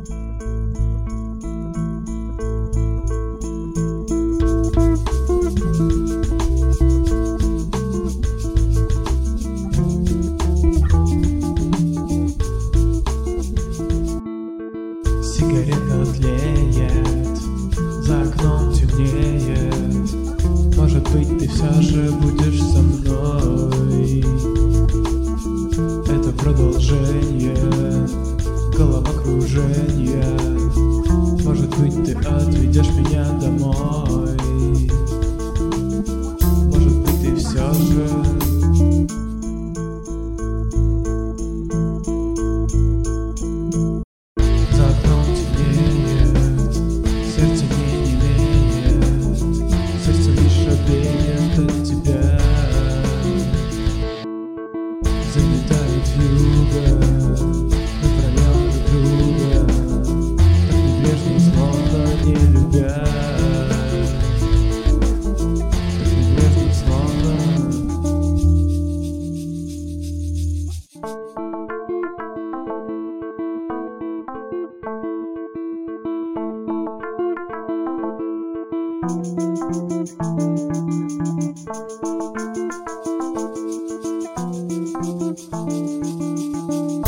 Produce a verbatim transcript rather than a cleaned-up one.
Сигарета тлеет, за окном темнеет. Может быть, ты все же будешь со мной. Это продолжение головокружения. Может быть, ты отведешь меня домой. Может быть, ты все же заметает вьюга, мы втроем друг друга, так небрежно, словно не любя, так небрежно, словно. Thank you.